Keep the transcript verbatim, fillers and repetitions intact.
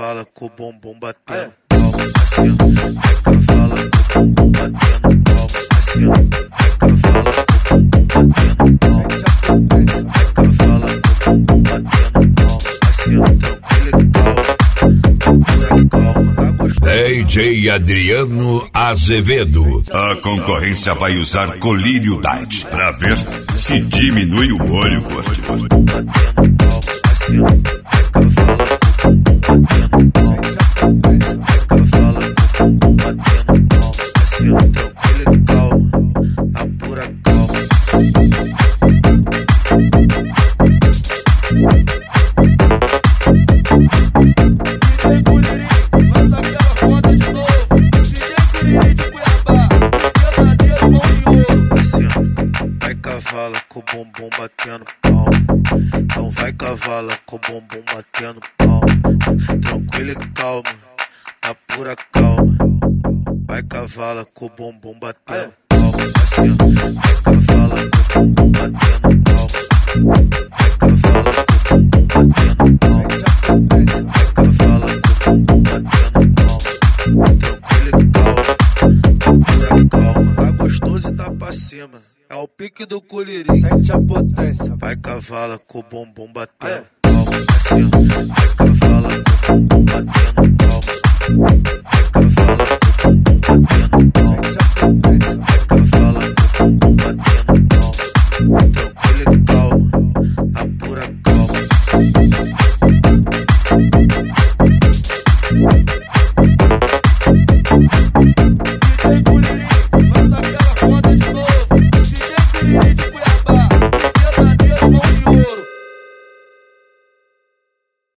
cavala com o bumbum batendo palma, assim, vai cavala com o bumbum batendo palma, assim, vai cavala com o bumbum batendo palma, vai cavala com o bumbum batendo palma, assim, tranquilo e calma, pura calma, tá gostoso. D J Adriano Azevedo. A concorrência vai usar colírio diet pra ver se diminui o olho, gordo. Cavala com o bumbum batendo palma, então vai cavala com o bumbum batendo palma, tranquilo e calma, na pura calma, vai cavala com o bumbum batendo palma, assim, vai cavala com o bumbum batendo palma, vai cavala com o bumbum batendo palma, vai cavala com o bumbum batendo palma, tranquilo e calma, na pura calma, tá gostoso e tá pra cima. É o pique do colirinho. Sente a potência. Vai cavala com o bumbum batendo palma, assim, vai cavala com o bumbum batendo palma.